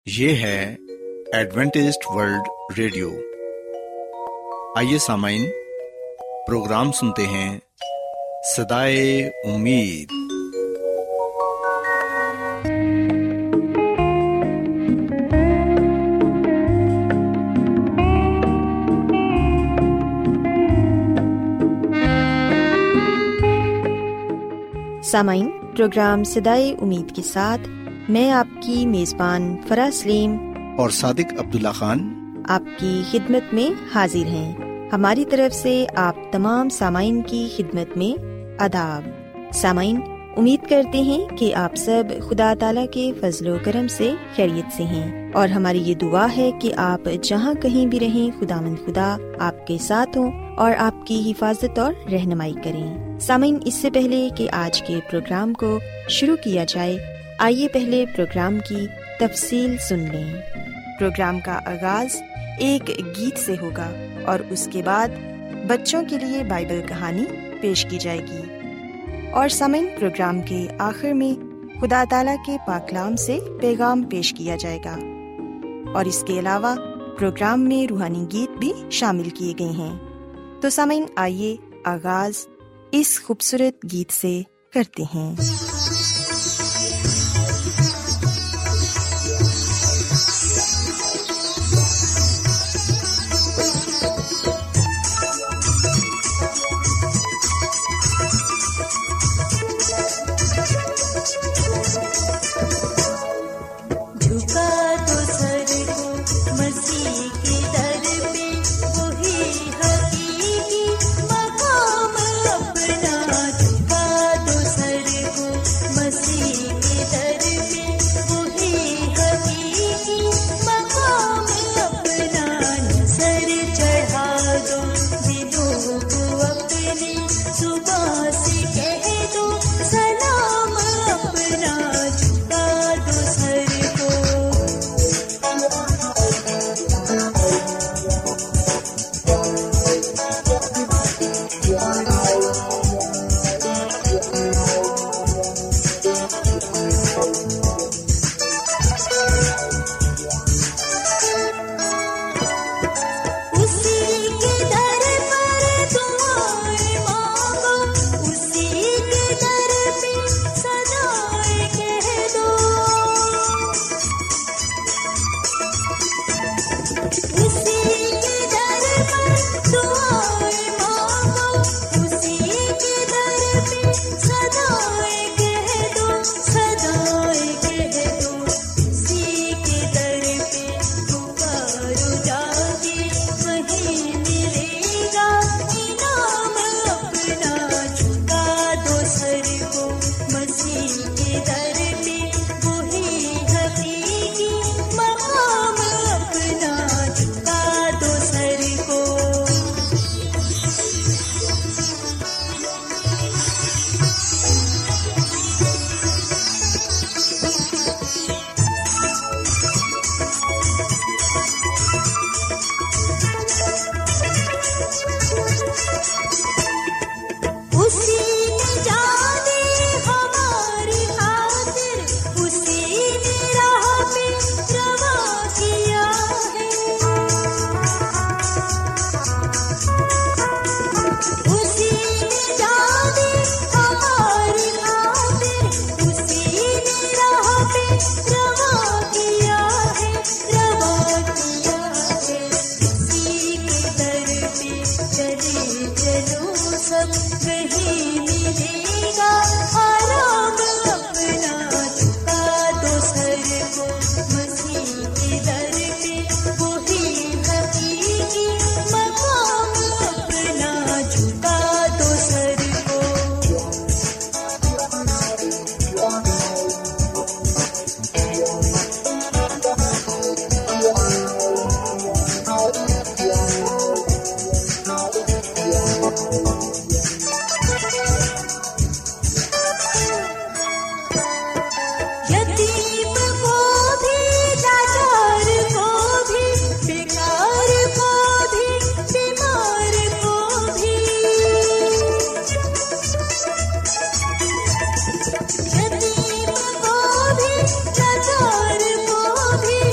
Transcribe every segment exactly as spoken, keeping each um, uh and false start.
یہ ہے Adventist World radio. آئیے سامعین، پروگرام سنتے ہیں صدائے امید۔ سامعین، پروگرام صدائے امید کے ساتھ میں آپ کی میزبان فرا سلیم اور صادق عبداللہ خان آپ کی خدمت میں حاضر ہیں۔ ہماری طرف سے آپ تمام سامعین کی خدمت میں آداب۔ سامعین، امید کرتے ہیں کہ آپ سب خدا تعالیٰ کے فضل و کرم سے خیریت سے ہیں، اور ہماری یہ دعا ہے کہ آپ جہاں کہیں بھی رہیں، خداوند خدا آپ کے ساتھ ہوں اور آپ کی حفاظت اور رہنمائی کریں۔ سامعین، اس سے پہلے کہ آج کے پروگرام کو شروع کیا جائے، آئیے پہلے پروگرام کی تفصیل سن لیں۔ پروگرام کا آغاز ایک گیت سے ہوگا اور اس کے بعد بچوں کے لیے بائبل کہانی پیش کی جائے گی، اور سامعین پروگرام کے آخر میں خدا تعالیٰ کے پاک کلام سے پیغام پیش کیا جائے گا، اور اس کے علاوہ پروگرام میں روحانی گیت بھی شامل کیے گئے ہیں۔ تو سامعین، آئیے آغاز اس خوبصورت گیت سے کرتے ہیں۔ مقام اپنا جھکا دو سر کو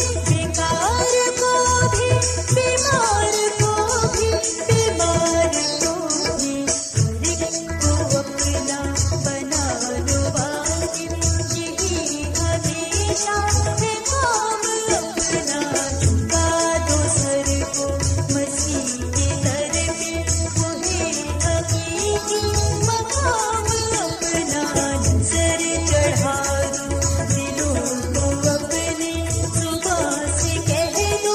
بیکار کو بھی، بیمار کو بھی، بیمار کو بھی، ہر ایک کو اپنا بنا لو واقف، یہی ہمیشہ ہے کام اپنا، جھکا دو سر کو مسیح کے در پہ، وہی حقیقی مقام اپنا، نظر چڑھا دو دلوں کو اپنے، صبح سے کہہ دو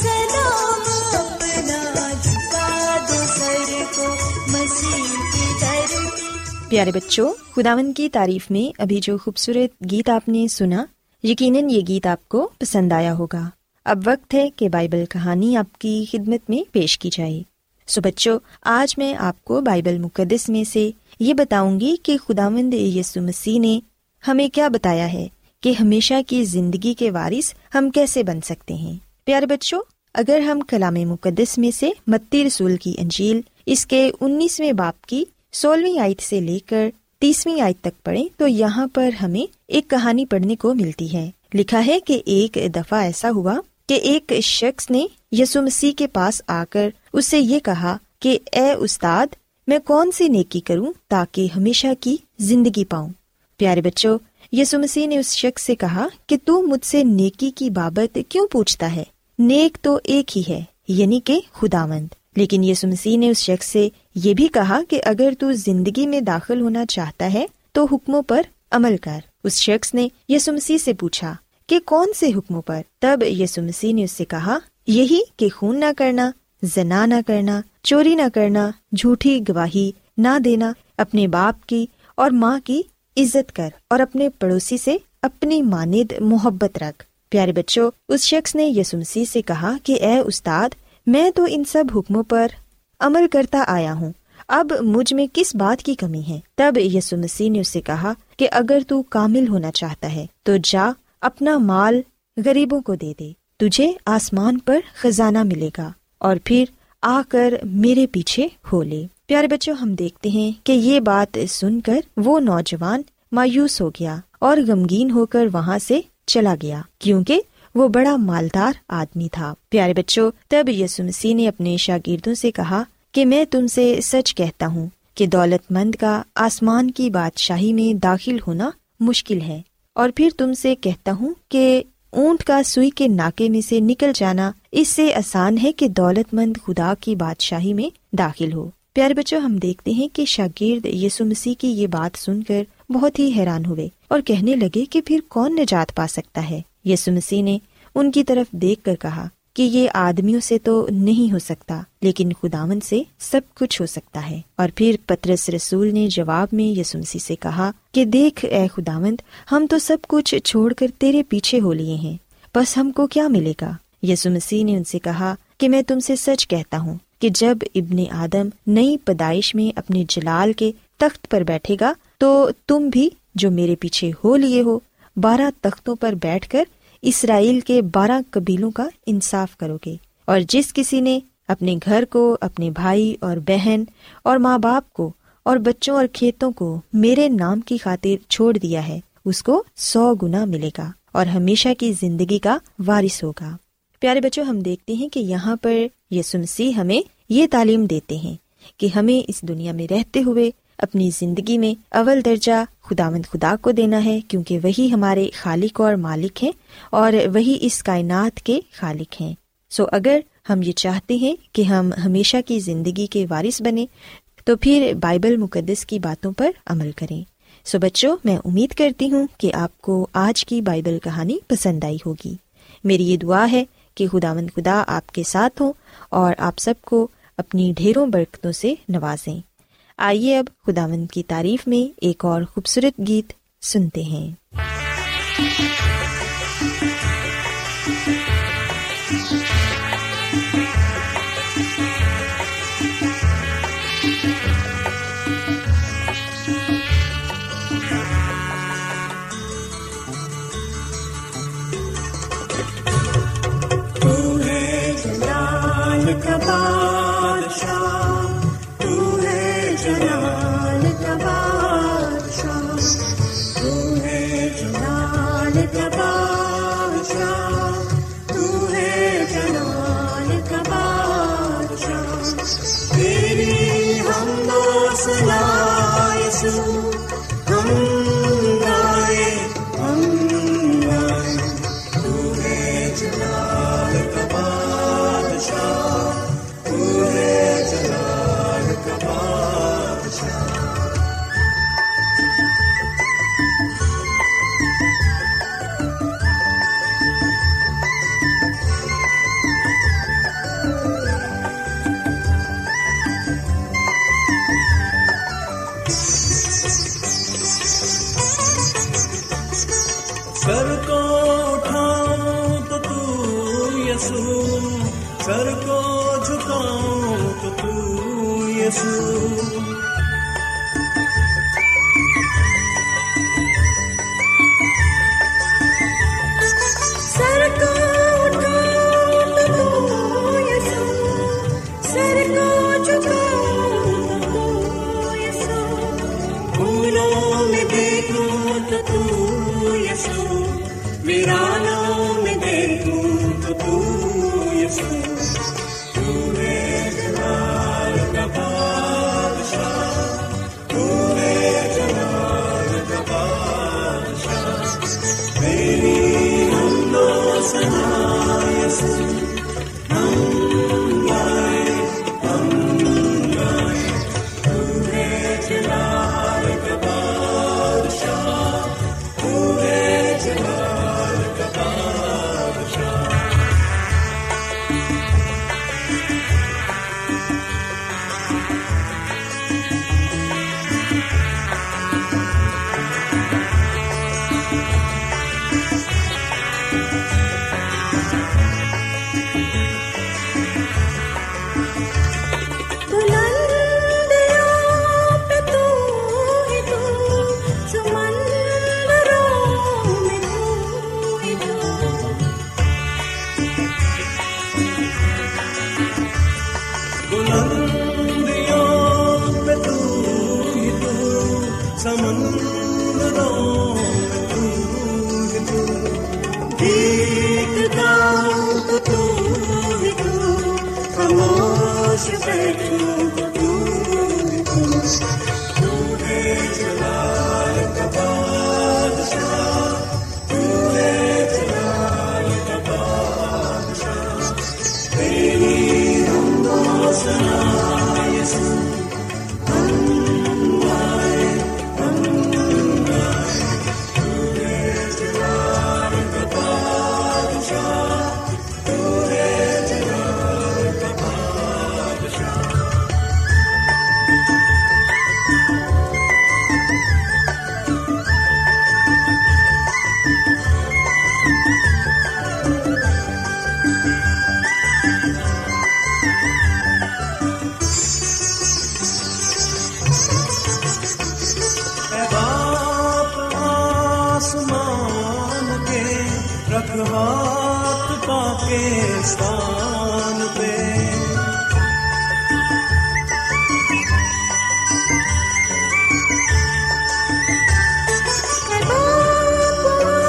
سلام اپنا، جھکا دو سر کو مسیح کے در پہ۔ پیارے بچوں، خداوند کی تعریف میں ابھی جو خوبصورت گیت آپ نے سنا، یقیناً یہ گیت آپ کو پسند آیا ہوگا۔ اب وقت ہے کہ بائبل کہانی آپ کی خدمت میں پیش کی جائے۔ سو بچوں، آج میں آپ کو بائبل مقدس میں سے یہ بتاؤں گی کہ خداوند یسوع مسیح نے ہمیں کیا بتایا ہے کہ ہمیشہ کی زندگی کے وارث ہم کیسے بن سکتے ہیں۔ پیارے بچوں، اگر ہم کلام مقدس میں سے متی رسول کی انجیل اس کے انیسویں باب کی سولہویں آیت سے لے کر تیسویں آیت تک پڑھیں تو یہاں پر ہمیں ایک کہانی پڑھنے کو ملتی ہے۔ لکھا ہے کہ ایک دفعہ ایسا ہوا کہ ایک شخص نے یسوع مسیح کے پاس آ کر اس سے یہ کہا کہ اے استاد، میں کون سی نیکی کروں تاکہ ہمیشہ کی زندگی پاؤں۔ پیارے بچوں، یسوع مسیح نے اس شخص سے کہا کہ تو مجھ سے نیکی کی بابت کیوں پوچھتا ہے؟ نیک تو ایک ہی ہے، یعنی کہ خداوند۔ لیکن یسوع مسیح نے اس شخص سے یہ بھی کہا کہ اگر تو زندگی میں داخل ہونا چاہتا ہے تو حکموں پر عمل کر۔ اس شخص نے یسوع مسیح سے پوچھا کہ کون سے حکموں پر؟ تب یسوع مسیح نے اس سے کہا، یہی کہ خون نہ کرنا، زنا نہ کرنا، چوری نہ کرنا، جھوٹی گواہی نہ دینا، اپنے باپ کی اور ماں کی عزت کر، اور اپنے پڑوسی سے اپنی مانند محبت رکھ۔ پیارے بچوں، اس شخص نے یسوع مسیح سے کہا کہ اے استاد، میں تو ان سب حکموں پر عمل کرتا آیا ہوں، اب مجھ میں کس بات کی کمی ہے؟ تب یسوع مسیح نے اس سے کہا کہ اگر تو کامل ہونا چاہتا ہے تو جا، اپنا مال غریبوں کو دے دے، تجھے آسمان پر خزانہ ملے گا، اور پھر آ کر میرے پیچھے ہو لے۔ پیارے بچوں، ہم دیکھتے ہیں کہ یہ بات سن کر وہ نوجوان مایوس ہو گیا اور غمگین ہو کر وہاں سے چلا گیا، کیونکہ وہ بڑا مالدار آدمی تھا۔ پیارے بچوں، تب یسوع مسیح نے اپنے شاگردوں سے کہا کہ میں تم سے سچ کہتا ہوں کہ دولت مند کا آسمان کی بادشاہی میں داخل ہونا مشکل ہے، اور پھر تم سے کہتا ہوں کہ اونٹ کا سوئی کے ناکے میں سے نکل جانا اس سے آسان ہے کہ دولت مند خدا کی بادشاہی میں داخل ہو۔ پیارے بچوں، ہم دیکھتے ہیں کہ شاگرد یسوع مسیح کی یہ بات سن کر بہت ہی حیران ہوئے اور کہنے لگے کہ پھر کون نجات پا سکتا ہے؟ یسوع مسیح نے ان کی طرف دیکھ کر کہا کہ یہ آدمیوں سے تو نہیں ہو سکتا، لیکن خداوند سے سب کچھ ہو سکتا ہے۔ اور پھر پطرس رسول نے جواب میں یسوع مسیح سے کہا کہ دیکھ اے خداوند، ہم تو سب کچھ چھوڑ کر تیرے پیچھے ہو لیے ہیں، بس ہم کو کیا ملے گا؟ یسوع مسیح نے ان سے کہا کہ میں تم سے سچ کہتا ہوں کہ جب ابن آدم نئی پیدائش میں اپنے جلال کے تخت پر بیٹھے گا تو تم بھی جو میرے پیچھے ہو لیے ہو بارہ تختوں پر بیٹھ کر اسرائیل کے بارہ قبیلوں کا انصاف کرو گے۔ اور جس کسی نے اپنے گھر کو، اپنے بھائی اور بہن اور ماں باپ کو اور بچوں اور کھیتوں کو میرے نام کی خاطر چھوڑ دیا ہے، اس کو سو گنا ملے گا اور ہمیشہ کی زندگی کا وارث ہوگا۔ پیارے بچوں، ہم دیکھتے ہیں کہ یہاں پر یسوع مسیح ہمیں یہ تعلیم دیتے ہیں کہ ہمیں اس دنیا میں رہتے ہوئے اپنی زندگی میں اول درجہ خداوند خدا کو دینا ہے، کیونکہ وہی ہمارے خالق اور مالک ہیں اور وہی اس کائنات کے خالق ہیں۔ سو اگر ہم یہ چاہتے ہیں کہ ہم ہمیشہ کی زندگی کے وارث بنیں تو پھر بائبل مقدس کی باتوں پر عمل کریں۔ سو بچوں، میں امید کرتی ہوں کہ آپ کو آج کی بائبل کہانی پسند آئی ہوگی۔ میری یہ دعا ہے کہ خداوند خدا آپ کے ساتھ ہوں اور آپ سب کو اپنی ڈھیروں برکتوں سے نوازیں۔ آئیے اب خداوند کی تعریف میں ایک اور خوبصورت گیت سنتے ہیں۔ تو ہے جلال کا بادشاہ، تو ہے جلال کا بادشاہ، تو ہے جلال کا بادشاہ، जलाल का बादशाह, तू है जलाल का बादशाह। सर को उठाऊं तो तू यसू, सर को झुकाऊं तो तू यसू। सर को उठाऊं तो तू यसू, सर को झुकाऊं तो तू यसू। फूलों में देखूं तो तू यसू, वीरानों में देखूं तो तू यसू। तू है जलाल का बादशाह, तू है जलाल का बादशाह। तेरी हमदो सना यसू, हम गाए हम गाए। तू है जलाल का बादशाह, तू है जलाल का बादशाह। बुलंदियों पे तू ही तू, समंदरों में तू ही तू। बुलंदियों पे तू ही तू, समंदरों में तू ही तू। गीत गाऊं तो तू ही तू, खामोश बैठूं तो तू ही तू। तू है जलाल का बादशाह, तू है जलाल का बादशाह। तेरी हमदो सना यसू, हम गाए हम गाए। तू है जलाल का बादशाह, तू है जलाल का बादशाह। ऐ बाप आसमान के, रख हाथ पाकिस्तान पे। ऐ बाप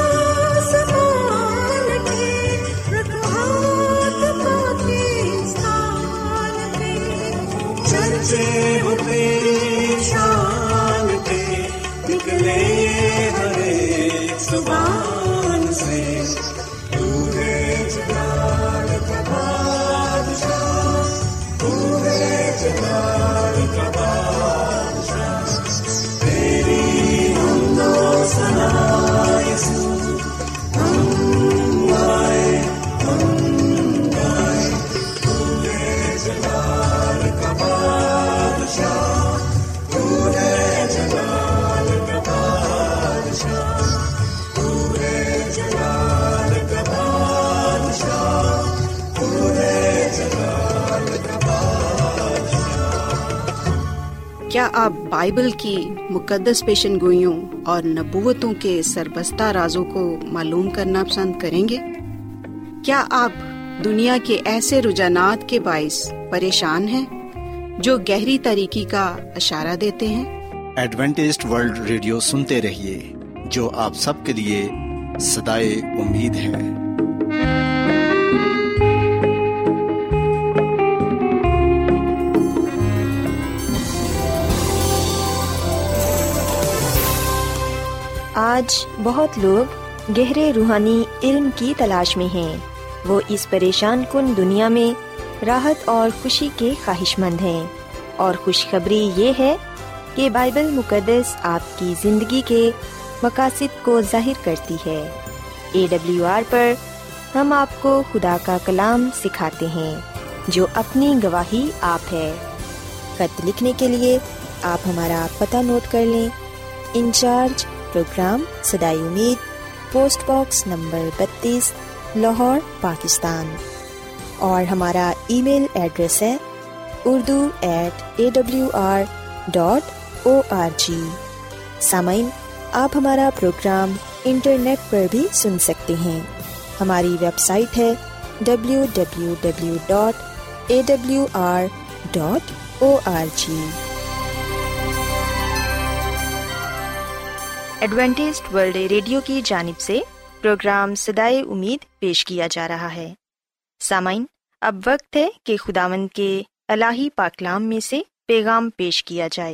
आसमान के, रख हाथ पाकिस्तान पे। चर्चे हो तेरी शान के, निकले हर एक जुबान से। तू है जलाल का बादशाह, तू है जलाल का बादशाह। तेरी हमदो सना यसू, हम गाए हम गाए। तू है जलाल का बादशाह, तू है जलाल का बादशाह। तू है जलाल का बादशाह, तू है जलाल का बादशाह। क्या आप बाइबल की मुकद्दस पेशन गोइयों और नबूवतों के सरबस्ता राजों को मालूम करना पसंद करेंगे? क्या आप दुनिया के ऐसे रुझानात के बाइस परेशान हैं जो गहरी तरीकी का इशारा देते हैं? एडवेंटिस्ट वर्ल्ड रेडियो सुनते रहिए, जो आप सबके लिए सदाए उम्मीद है। आज बहुत लोग گہرے روحانی علم کی تلاش میں ہیں، وہ اس پریشان کن دنیا میں راحت اور خوشی کے خواہش مند ہیں۔ اور خوشخبری یہ ہے کہ بائبل مقدس آپ کی زندگی کے مقاصد کو ظاہر کرتی ہے۔ اے ڈبلیو آر پر ہم آپ کو خدا کا کلام سکھاتے ہیں جو اپنی گواہی آپ ہے۔ خط لکھنے کے لیے آپ ہمارا پتہ نوٹ کر لیں۔ انچارج پروگرام صدائے امید، پوسٹ باکس نمبر بتیس، لاہور، پاکستان۔ اور ہمارا ای میل ایڈریس ہے Urdu at A W R dot O R G. سامعین، آپ ہمارا پروگرام انٹرنیٹ پر بھی سن سکتے ہیں۔ ہماری ویب سائٹ ہے W W W dot A W R dot O R G. Adventist World Radio کی جانب سے پروگرام صدائے امید پیش کیا جا رہا ہے۔ سامعین، اب وقت ہے کہ خداوند کے الہی پاکلام میں سے پیغام پیش کیا جائے۔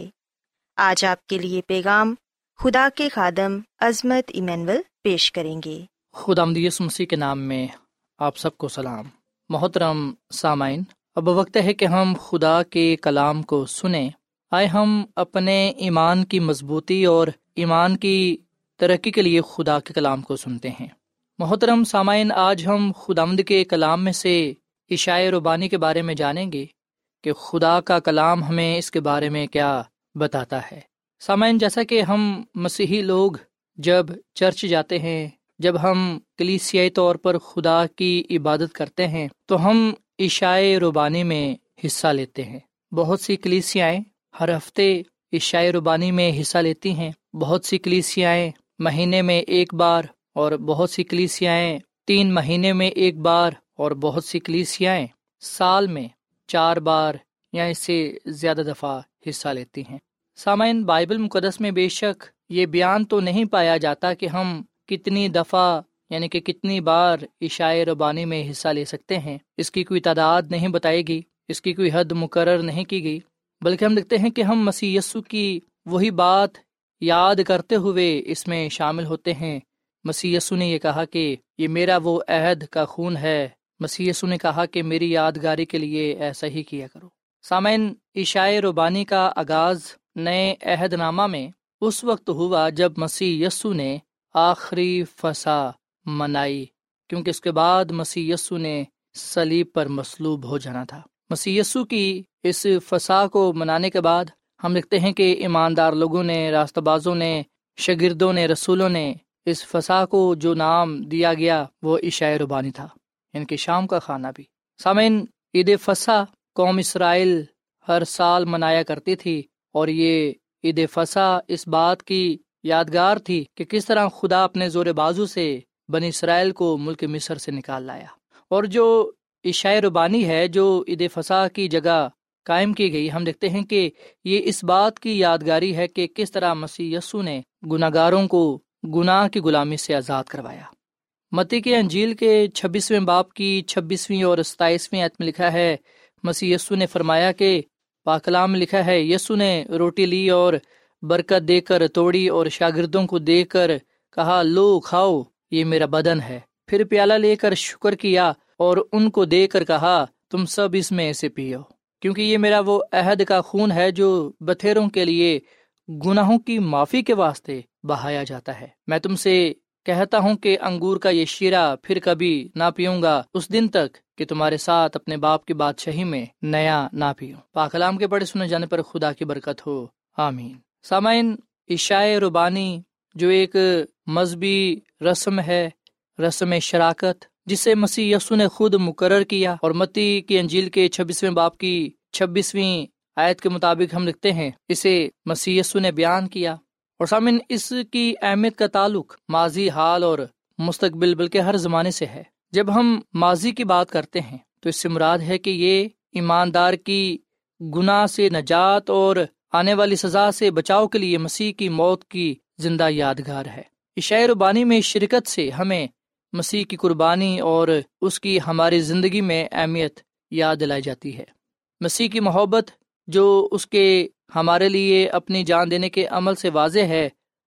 آج آپ کے لیے پیغام خدا کے خادم عظمت ایمینول پیش کریں گے۔ خداوند یسوع مسیح کے نام میں آپ سب کو سلام۔ محترم سامعین، اب وقت ہے کہ ہم خدا کے کلام کو سنیں۔ آئے ہم اپنے ایمان کی مضبوطی اور ایمان کی ترقی کے لیے خدا کے کلام کو سنتے ہیں۔ محترم سامعین، آج ہم خداوند کے کلام میں سے اشعیا ربانی کے بارے میں جانیں گے کہ خدا کا کلام ہمیں اس کے بارے میں کیا بتاتا ہے۔ سامعین، جیسا کہ ہم مسیحی لوگ جب چرچ جاتے ہیں، جب ہم کلیسیائی طور پر خدا کی عبادت کرتے ہیں تو ہم اشعیا ربانی میں حصہ لیتے ہیں۔ بہت سی کلیسیائیں ہر ہفتے اشعیا ربانی میں حصہ لیتی ہیں، بہت سی کلیسیائیں مہینے میں ایک بار، اور بہت سی کلیسیائیں تین مہینے میں ایک بار، اور بہت سی کلیسیائیں سال میں چار بار یا اس سے زیادہ دفعہ حصہ لیتی ہیں۔ سامعین، بائبل مقدس میں بے شک یہ بیان تو نہیں پایا جاتا کہ ہم کتنی دفعہ یعنی کہ کتنی بار اشعیا ربانی میں حصہ لے سکتے ہیں۔ اس کی کوئی تعداد نہیں بتائی گئی، اس کی کوئی حد مقرر نہیں کی گئی، بلکہ ہم دیکھتے ہیں کہ ہم مسیح یسوع کی وہی بات یاد کرتے ہوئے اس میں شامل ہوتے ہیں۔ مسیح یسوع نے یہ کہا کہ یہ میرا وہ عہد کا خون ہے۔ مسیح یسوع نے کہا کہ میری یادگاری کے لیے ایسا ہی کیا کرو۔ سامعین، اشعیا ربانی کا آغاز نئے عہد نامہ میں اس وقت ہوا جب مسیح یسوع نے آخری فسح منائی، کیونکہ اس کے بعد مسیح یسوع نے صلیب پر مصلوب ہو جانا تھا۔ مسیح یسوع کی اس فسح کو منانے کے بعد ہم دیکھتے ہیں کہ ایماندار لوگوں نے، راستہ بازوں نے، شاگردوں نے، رسولوں نے اس فسح کو جو نام دیا گیا وہ اشعیا ربانی تھا، یعنی کہ شام کا کھانا بھی۔ سامعین، عید فسح قوم اسرائیل ہر سال منایا کرتی تھی، اور یہ عید فسح اس بات کی یادگار تھی کہ کس طرح خدا اپنے زور بازو سے بنی اسرائیل کو ملک مصر سے نکال لایا۔ اور جو اشعیا ربانی ہے جو عید فسح کی جگہ قائم کی گئی، ہم دیکھتے ہیں کہ یہ اس بات کی یادگاری ہے کہ کس طرح مسیح یسوع نے گناہ گاروں کو گناہ کی غلامی سے آزاد کروایا۔ متی کی انجیل کے چھبیسویں باب کی چھبیسویں اور ستائیسویں آیت میں لکھا ہے، مسیح یسوع نے فرمایا کہ پاک کلام میں لکھا ہے، یسوع نے روٹی لی اور برکت دے کر توڑی اور شاگردوں کو دے کر کہا، لو کھاؤ، یہ میرا بدن ہے۔ پھر پیالہ لے کر شکر کیا اور ان کو دے کر کہا، تم سب اس میں سے پیو، کیونکہ یہ میرا وہ عہد کا خون ہے جو بتھیروں کے لیے گناہوں کی معافی کے واسطے بہایا جاتا ہے۔ میں تم سے کہتا ہوں کہ انگور کا یہ شیرہ پھر کبھی نہ پیوں گا اس دن تک کہ تمہارے ساتھ اپنے باپ کی بادشاہی میں نیا نہ پیوں۔ پاک کلام کے پڑھے سنے جانے پر خدا کی برکت ہو، آمین۔ سامعین، اشعیا ربانی جو ایک مذہبی رسم ہے، رسم شراکت، جسے مسیح یسوع نے خود مقرر کیا، اور متی کی انجیل کے چھبیسویں باب کی چھبیسویں آیت کے مطابق ہم لکھتے ہیں اسے مسیح یسوع نے بیان کیا۔ اور سامعین، اس کی اہمیت کا تعلق ماضی، حال اور مستقبل بلکہ ہر زمانے سے ہے۔ جب ہم ماضی کی بات کرتے ہیں تو اس سے مراد ہے کہ یہ ایماندار کی گناہ سے نجات اور آنے والی سزا سے بچاؤ کے لیے مسیح کی موت کی زندہ یادگار ہے۔ اشعیا ربانی میں شرکت سے ہمیں مسیح کی قربانی اور اس کی ہماری زندگی میں اہمیت یاد دلائی جاتی ہے۔ مسیح کی محبت جو اس کے ہمارے لیے اپنی جان دینے کے عمل سے واضح ہے،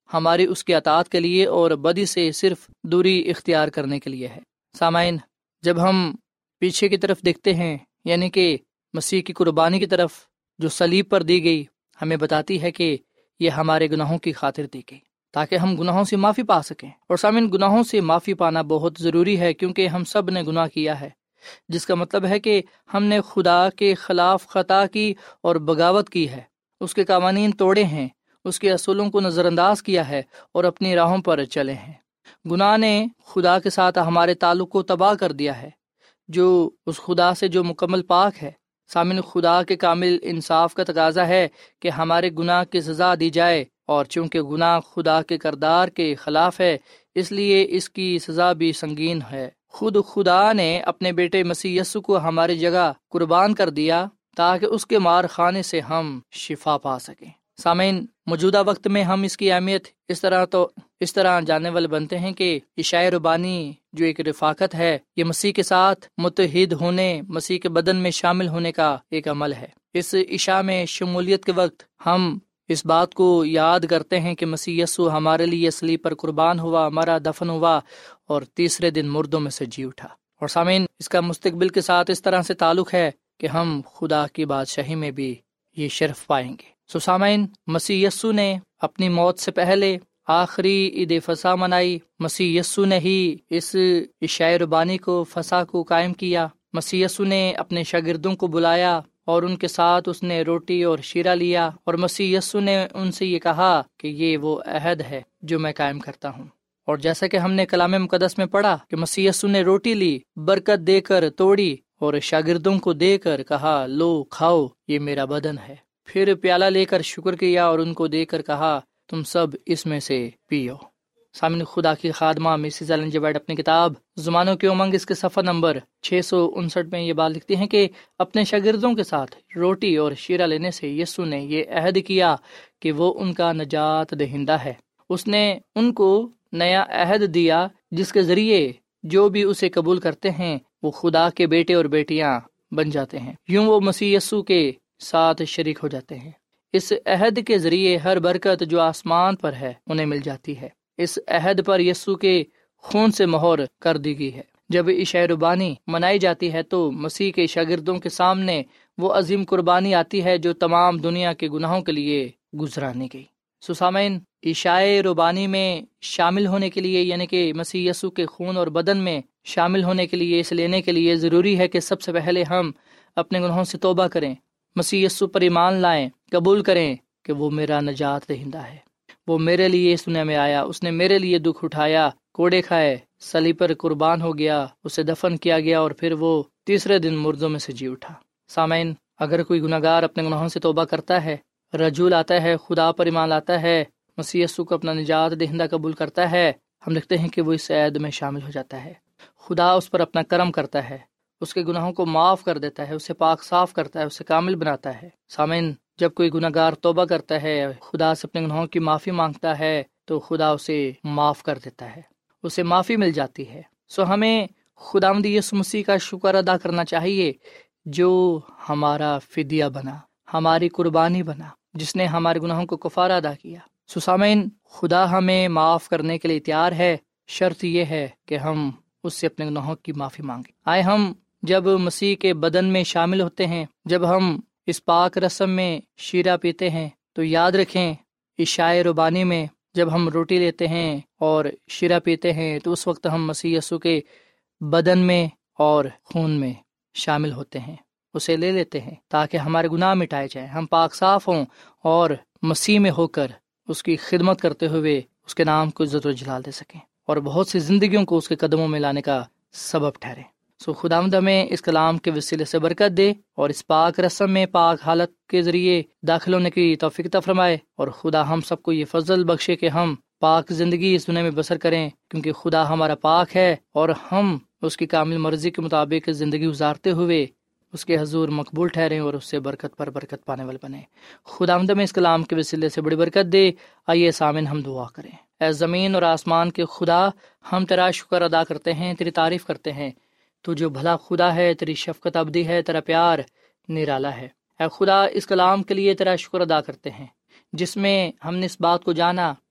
ہماری اس کی اطاعت کے لیے اور بدی سے صرف دوری اختیار کرنے کے لیے ہے۔ سامعین، جب ہم پیچھے کی طرف دیکھتے ہیں، یعنی کہ مسیح کی قربانی کی طرف جو صلیب پر دی گئی، ہمیں بتاتی ہے کہ یہ ہمارے گناہوں کی خاطر دی گئی تاکہ ہم گناہوں سے معافی پا سکیں۔ اور سامعین، گناہوں سے معافی پانا بہت ضروری ہے، کیونکہ ہم سب نے گناہ کیا ہے، جس کا مطلب ہے کہ ہم نے خدا کے خلاف خطا کی اور بغاوت کی ہے، اس کے قوانین توڑے ہیں، اس کے اصولوں کو نظر انداز کیا ہے اور اپنی راہوں پر چلے ہیں۔ گناہ نے خدا کے ساتھ ہمارے تعلق کو تباہ کر دیا ہے، جو اس خدا سے جو مکمل پاک ہے۔ سامعین، خدا کے کامل انصاف کا تقاضا ہے کہ ہمارے گناہ کی سزا دی جائے، اور چونکہ گناہ خدا کے کردار کے خلاف ہے، اس لیے اس کی سزا بھی سنگین ہے۔ خود خدا نے اپنے بیٹے مسیح یسوع کو ہماری جگہ قربان کر دیا تاکہ اس کے مار خانے سے ہم شفا پا سکیں۔ سامعین، موجودہ وقت میں ہم اس کی اہمیت اس طرح تو اس طرح جاننے والے بنتے ہیں کہ عشاء ربانی جو ایک رفاقت ہے، یہ مسیح کے ساتھ متحد ہونے، مسیح کے بدن میں شامل ہونے کا ایک عمل ہے۔ اس عشاء میں شمولیت کے وقت ہم اس بات کو یاد کرتے ہیں کہ مسیح یسوع ہمارے لیے صلیب پر قربان ہوا، مرا، دفن ہوا اور تیسرے دن مردوں میں سے جی اٹھا۔ اور سامعین، اس کا مستقبل کے ساتھ اس طرح سے تعلق ہے کہ ہم خدا کی بادشاہی میں بھی یہ شرف پائیں گے۔ سو سامعین، مسیح یسوع نے اپنی موت سے پہلے آخری عید فصح منائی۔ مسیح یسوع نے ہی اس عشاء ربانی کو فصح کو قائم کیا۔ مسیح یسوع نے اپنے شاگردوں کو بلایا اور ان کے ساتھ اس نے روٹی اور شیرہ لیا، اور مسیح یسوع نے ان سے یہ کہا کہ یہ وہ عہد ہے جو میں قائم کرتا ہوں۔ اور جیسا کہ ہم نے کلام مقدس میں پڑھا کہ مسیح یسوع نے روٹی لی، برکت دے کر توڑی اور شاگردوں کو دے کر کہا، لو کھاؤ، یہ میرا بدن ہے۔ پھر پیالہ لے کر شکر کیا اور ان کو دے کر کہا، تم سب اس میں سے پیو۔ سامنے خدا کی خادمہ مسز ایلن جی وائٹ اپنی کتاب زمانوں کے امنگ اس کے صفحہ نمبر چھ سو انسٹھ میں یہ بات لکھتی ہیں کہ اپنے شاگردوں کے ساتھ روٹی اور شیرہ لینے سے یسوع نے یہ عہد کیا کہ وہ ان کا نجات دہندہ ہے۔ اس نے ان کو نیا عہد دیا جس کے ذریعے جو بھی اسے قبول کرتے ہیں وہ خدا کے بیٹے اور بیٹیاں بن جاتے ہیں، یوں وہ مسیح یسوع کے ساتھ شریک ہو جاتے ہیں۔ اس عہد کے ذریعے ہر برکت جو آسمان پر ہے انہیں مل جاتی ہے۔ اس عہد پر یسوع کے خون سے مہر کر دی گئی ہے۔ جب عشاء ربانی منائی جاتی ہے تو مسیح کے شاگردوں کے سامنے وہ عظیم قربانی آتی ہے جو تمام دنیا کے گناہوں کے لیے گزرانی گئی۔ سو سامعین، عشاء ربانی میں شامل ہونے کے لیے، یعنی کہ مسیح یسوع کے خون اور بدن میں شامل ہونے کے لیے، اس لینے کے لیے ضروری ہے کہ سب سے پہلے ہم اپنے گناہوں سے توبہ کریں، مسیح یسوع پر ایمان لائیں، قبول کریں کہ وہ میرا نجات دہندہ ہے، وہ میرے لیے اس دنیا میں آیا، اس نے میرے لیے دکھ اٹھایا، کوڑے کھائے، صلیب پر قربان ہو گیا، اسے دفن کیا گیا اور پھر وہ تیسرے دن مردوں میں سے جی اٹھا۔ سامعین، اگر کوئی گناہگار اپنے گناہوں سے توبہ کرتا ہے، رجوع لاتا ہے، خدا پر ایمان لاتا ہے، مسیح یسوع کو اپنا نجات دہندہ قبول کرتا ہے، ہم دیکھتے ہیں کہ وہ اس عہد میں شامل ہو جاتا ہے۔ خدا اس پر اپنا کرم کرتا ہے، اس کے گناہوں کو معاف کر دیتا ہے، اسے پاک صاف کرتا ہے، اسے کامل بناتا ہے۔ سامعین، جب کوئی گناہگار توبہ کرتا ہے، خدا سے اپنے گناہوں کی معافی مانگتا ہے تو خدا اسے معاف کر دیتا ہے، اسے معافی مل جاتی ہے۔ سو ہمیں خداوند یسوع مسیح کا شکر ادا کرنا چاہیے جو ہمارا فدیہ بنا، ہماری قربانی بنا، جس نے ہمارے گناہوں کو کفارہ ادا کیا۔ سو سامعین، خدا ہمیں معاف کرنے کے لیے تیار ہے، شرط یہ ہے کہ ہم اس سے اپنے گناہوں کی معافی مانگیں۔ آئے ہم جب مسیح کے بدن میں شامل ہوتے ہیں، جب ہم اس پاک رسم میں شیرہ پیتے ہیں تو یاد رکھیں عشاء ربانی میں جب ہم روٹی لیتے ہیں اور شیرہ پیتے ہیں تو اس وقت ہم مسیح یسوع کے بدن میں اور خون میں شامل ہوتے ہیں، اسے لے لیتے ہیں تاکہ ہمارے گناہ مٹائے جائیں، ہم پاک صاف ہوں اور مسیح میں ہو کر اس کی خدمت کرتے ہوئے اس کے نام کو عزت و جلال دے سکیں اور بہت سی زندگیوں کو اس کے قدموں میں لانے کا سبب ٹھہرے۔ سو خداوند ہمیں اس کلام کے وسیلے سے برکت دے اور اس پاک رسم میں پاک حالت کے ذریعے داخل ہونے کی توفیق عطا فرمائے، اور خدا ہم سب کو یہ فضل بخشے کہ ہم پاک زندگی اس دنیا میں بسر کریں، کیونکہ خدا ہمارا پاک ہے اور ہم اس کی کامل مرضی کے مطابق زندگی گزارتے ہوئے اس کے حضور مقبول ٹھہریں اور اس سے برکت پر برکت پانے والے بنیں۔ خداوند ہمیں اس کلام کے وسیلے سے بڑی برکت دے۔ آئیے سامن ہم دعا کریں۔ اے زمین اور آسمان کے خدا، ہم تیرا شکر ادا کرتے ہیں، تیری تعریف کرتے ہیں، تو جو بھلا خدا ہے، تیری شفقت ابدی ہے، تیرا پیار نرالا ہے۔ اے خدا، اس کلام کے لیے تیرا شکر ادا کرتے ہیں جس میں ہم نے اس بات کو جانا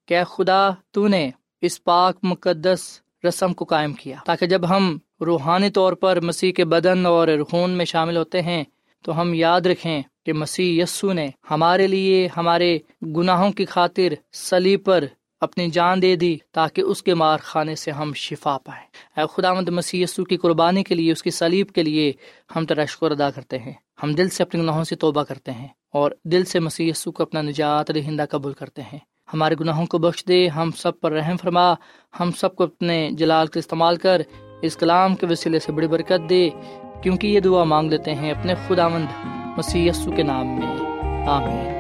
کہ اے خدا تو نے اس پاک مقدس رسم کو قائم کیا تاکہ جب ہم روحانی طور پر مسیح کے بدن اور خون میں شامل ہوتے ہیں تو ہم یاد رکھیں کہ مسیح یسوع نے ہمارے لیے ہمارے گناہوں کی خاطر صلیب پر اپنی جان دے دی تاکہ اس کے مار خانے سے ہم شفا پائیں۔ اے خداوند مسیح یسوع کی قربانی کے لیے، اس کی صلیب کے لیے ہم تیرا شکر ادا کرتے ہیں۔ ہم دل سے اپنے گناہوں سے توبہ کرتے ہیں اور دل سے مسیح یسوع کو اپنا نجات دہندہ قبول کرتے ہیں۔ ہمارے گناہوں کو بخش دے، ہم سب پر رحم فرما، ہم سب کو اپنے جلال کا استعمال کر اس کلام کے وسیلے سے بڑی برکت دے، کیونکہ یہ دعا مانگ لیتے ہیں اپنے خداوند مسیح یسوع کے نام میں، آمین۔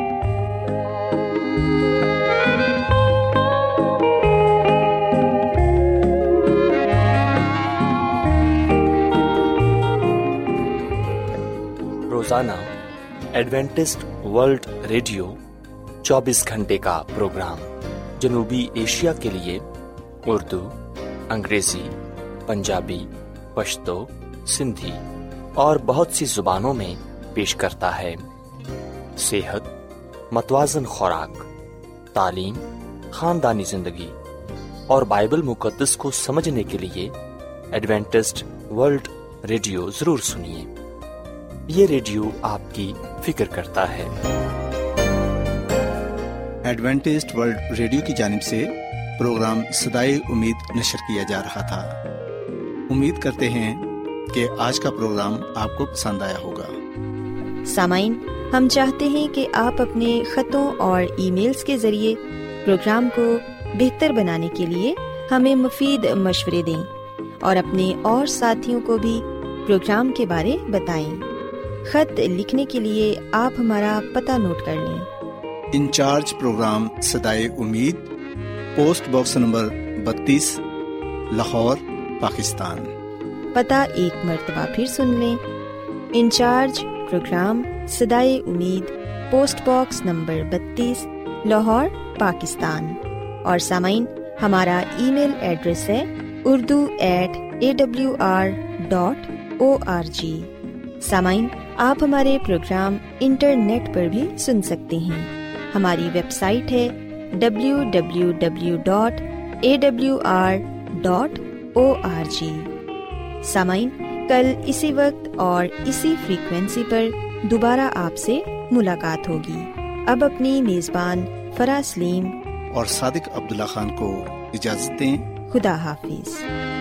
روزانہ ایڈوینٹسٹ ورلڈ ریڈیو چوبیس گھنٹے کا پروگرام جنوبی ایشیا کے لیے اردو، انگریزی، پنجابی، پشتو، سندھی اور بہت سی زبانوں میں پیش کرتا ہے۔ صحت، متوازن خوراک، تعلیم، خاندانی زندگی اور بائبل مقدس کو سمجھنے کے لیے ایڈوینٹسٹ ورلڈ ریڈیو ضرور سنیے۔ یہ ریڈیو آپ کی فکر کرتا ہے۔ ایڈوینٹسٹ ورلڈ ریڈیو کی جانب سے پروگرام صدائے امید نشر کیا جا رہا تھا۔ امید کرتے ہیں کہ آج کا پروگرام آپ کو پسند آیا ہوگا۔ سامعین، ہم چاہتے ہیں کہ آپ اپنے خطوں اور ای میلز کے ذریعے پروگرام کو بہتر بنانے کے لیے ہمیں مفید مشورے دیں اور اپنے اور ساتھیوں کو بھی پروگرام کے بارے بتائیں۔ خط لکھنے کے لیے آپ ہمارا پتہ نوٹ کر لیں۔ انچارج پروگرام صدائے امید، پوسٹ باکس نمبر بتیس، لاہور، پاکستان۔ پتہ ایک مرتبہ پھر سن لیں۔ انچارج پروگرام صدائے امید، پوسٹ باکس نمبر بتیس، لاہور، پاکستان۔ اور سامعین، ہمارا ای میل ایڈریس ہے Urdu at A W R dot O R G. سامعین، آپ ہمارے پروگرام انٹرنیٹ پر بھی سن سکتے ہیں۔ ہماری ویب سائٹ ہے W W W dot A W R dot O R G. سامعین، کل اسی وقت اور اسی فریکوینسی پر دوبارہ آپ سے ملاقات ہوگی۔ اب اپنی میزبان فرا سلیم اور صادق عبداللہ خان کو اجازت دیں۔ خدا حافظ۔